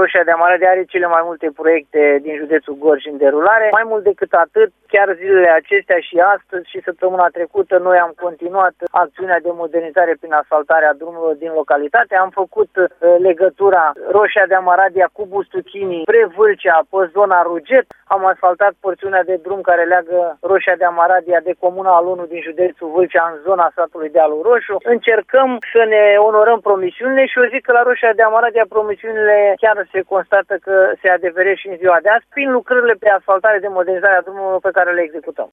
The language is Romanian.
Roșia de Amaradea are cele mai multe proiecte din județul Gorj în derulare. Mai mult decât atât, chiar zilele acestea și astăzi și săptămâna trecută, noi am continuat acțiunea de modernizare prin asfaltarea drumurilor din localitate. Am făcut legătura Roșia de Amaradea cu Bustuchinii spre Vâlcea, pe zona Ruget. Am asfaltat porțiunea de drum care leagă Roșia de Amaradea de Comuna Alunu din județul Vâlcea în zona satului Dealul Roșu. Încercăm să ne onorăm promisiunile și eu zic că la Roșia de Amaradea promisiunile chiar se constată că se adeveresc și în ziua de azi prin lucrările pe asfaltare de modernizare a drumurilor pe care le executăm.